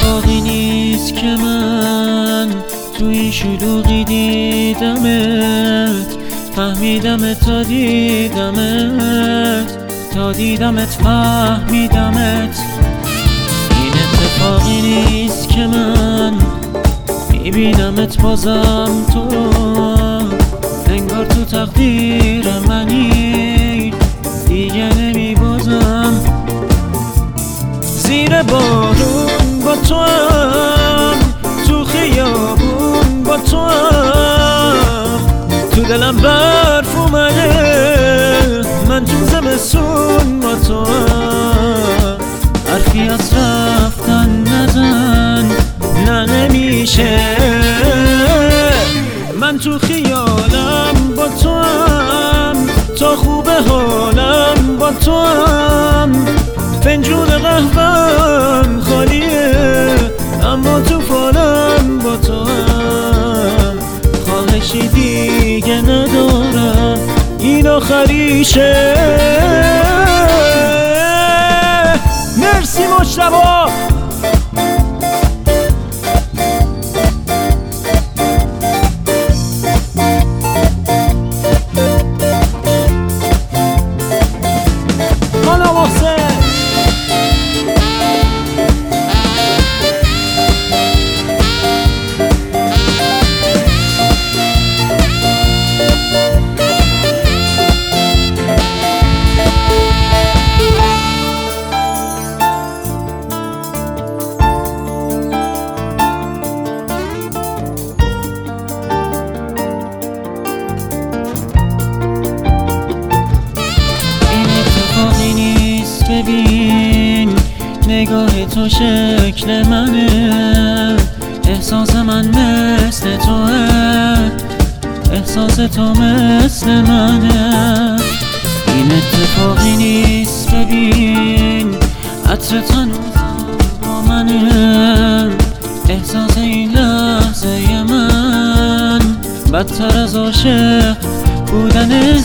اتفاقی نیست که من توی شلوغی دیدمت، فهمیدمت تا دیدمت فهمیدمت. این اتفاقی نیست که من میبینمت بازم تو، انگار تو تقدیر منی دیگه نمیبازم. زیر بارون با تو هم، تو خیابون با تو هم، تو دلم برف اومده، من تو زمستون با تو هم. حرفی از رفتن نزن، نه نمیشه، من تو خیالم با تو هم، تا خوب حالم با تو هم. فنجون قهوه‌ام خالیه، اما تو فالم با تو هم. خواهشی دیگه ندارم، این آخریشه. مرسی مجتبی. ببین نگاه تو شکل منه، احساس من مثل توه، احساس تو مثل منه. این اتفاقی نیست ببین، عطر هنوزم با منه، احساس این لحظه من بدتر از عاشق بودنه.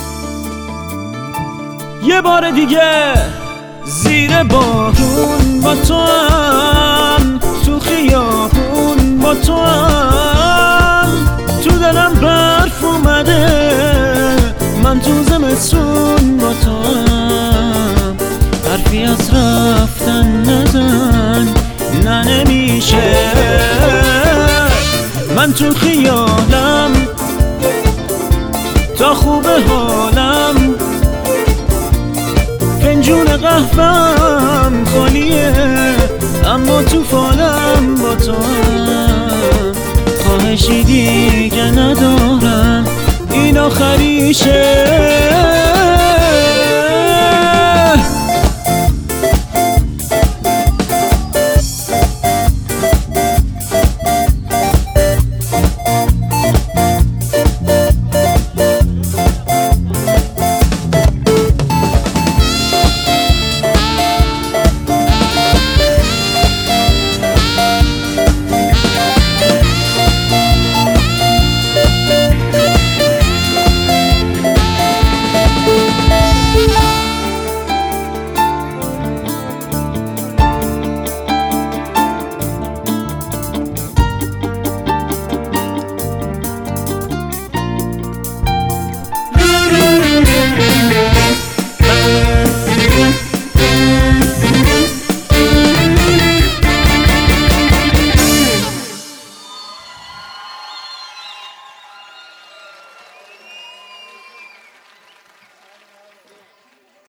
یه بار دیگه زیر بارون با تو هم، تو خیابون با تو هم، تو دلم برف اومده، من تو زمستون با تو هم. حرفی از رفتن نزن، نه نمیشه، من تو خیالم تا خوب حالم. فنجون قهوه‌ام خالیه، اما تو فالم با تو هم. خواهشی دیگه ندارم، این آخریشه.